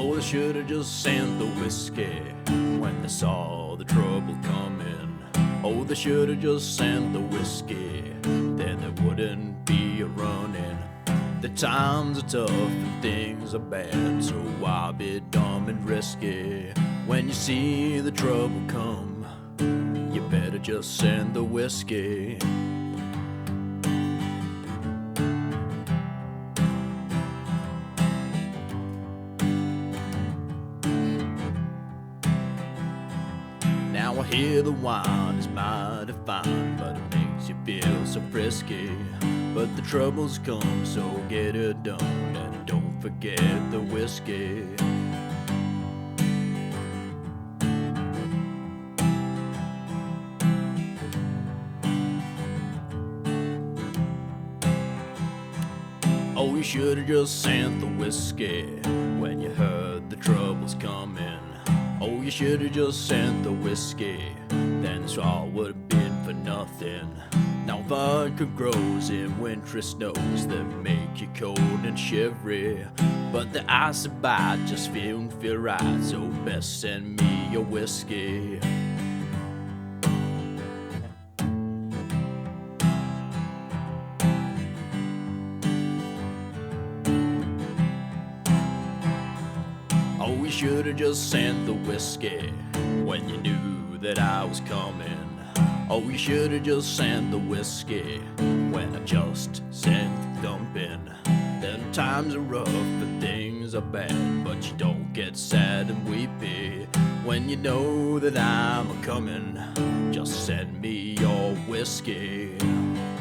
Oh, they should have just sent the whiskey when they saw the trouble coming. Oh, they should have just sent the whiskey, then there wouldn't be a running. The times are tough and things are bad, so why be dumb and risky? When you see the trouble come, you better just send the whiskey. Now I hear the wine is mighty fine, but it makes you feel so frisky. But the troubles come, so get it done, and don't forget the whiskey. Oh, you should have just sent the whiskey when you heard the troubles coming. Oh, you should have just sent the whiskey, then this all would have been for nothing. Now vodka grows in wintry snows that make you cold and shivery, but the ice bite just feel right, so best send me your whiskey. Oh, you should have just sent the whiskey when you knew that I was coming. Oh, you should have just sent the whiskey when I just sent the dumping. Then times are rough and things are bad, but you don't get sad and weepy when you know that I'm a coming. Just send me your whiskey.